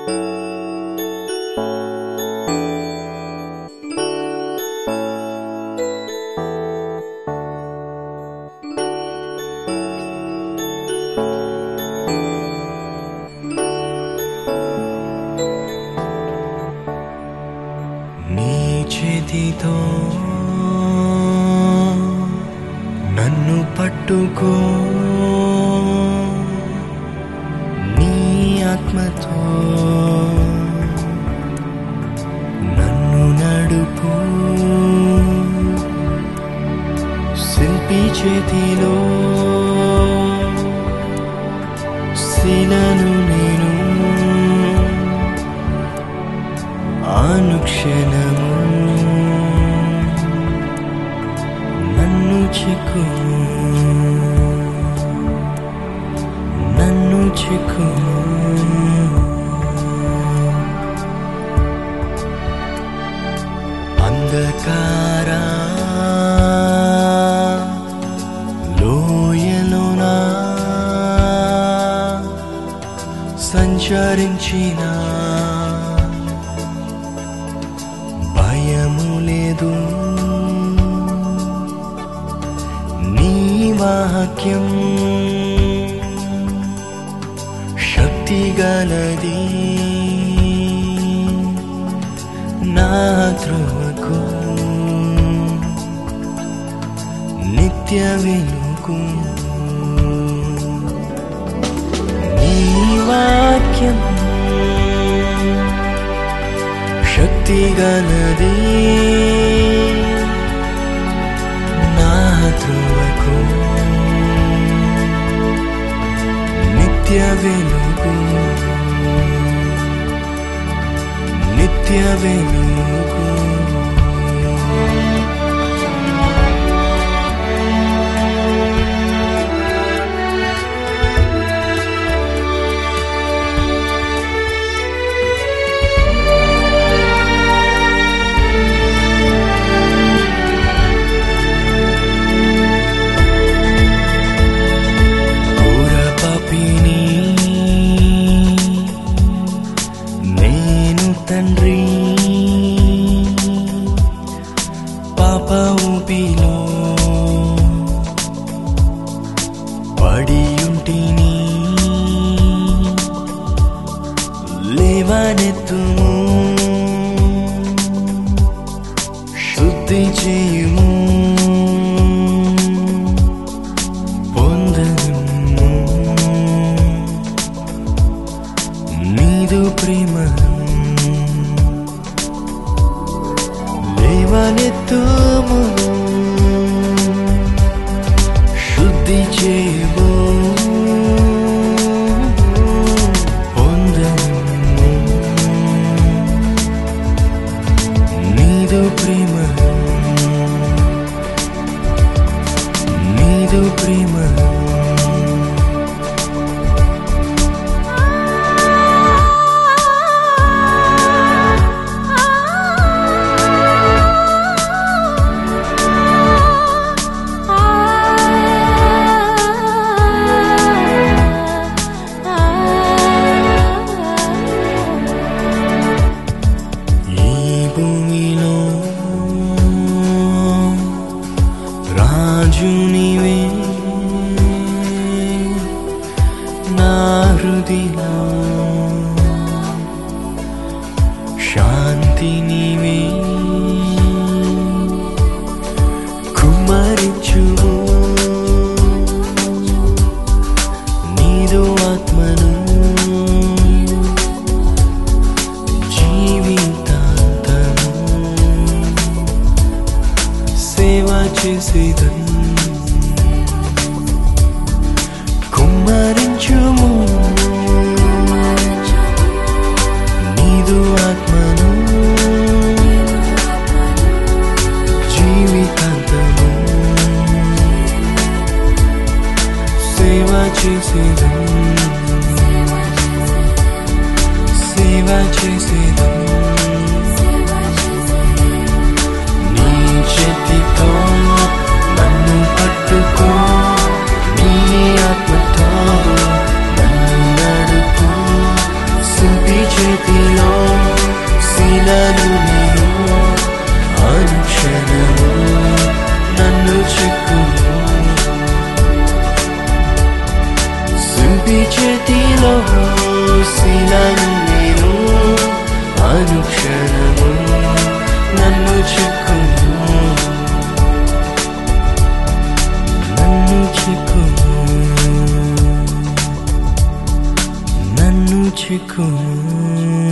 చేతితో నన్ను పట్టుకో, నీ ఆత్మతో నన్ను నడుపు. శిల్పి చేతిలో శిలను నేను, అనుక్షణము నన్ను చిక్కుము, నన్ను చిక్కుము. అంధకార లోయలోన సంచరించిన భయము లేదు, నీ వాక్యం శక్తి గలది, నా త్రోవకు నిత్య వెలుగు. నీ వాక్యం శక్తి గలది, నా త్రోవకు నిత్య వెలుగు, నిత్య వెలుగు. తండ్రి పాప ఊపిలో పడియుంటిని, లేవనెత్తుము, శుద్ధి చేయుము, పొందను నీదు ప్రేమను. లేవనెత్తుము, శుద్ధి చేయుము, పొందను నీదు ప్రేమను, నీదు ప్రేమను. భూమిలో రాజు నీవే, నా హృదయలో శాంతి నీవే, కుమ్మరించుము నీదు ఆత్మను, చేసేదన్. కుమ్మరించుము నీదు ఆత్మను, జీవితాంతము సేవ చేసేదన్, సేవ చేసేదన్. నీ చేతితో నన్ను పట్టుకో, నీ ఆత్మతో నన్ను నడుపు. శిల్పి చేతిలో శిలను నేను అనుక్షణము నన్ను చెక్కుము శిల్పి చేతిలో శిలను నేను అనుక్షణము నన్ను చెక్కుము నన్ను చెక్కుము నన్ను చెక్కుము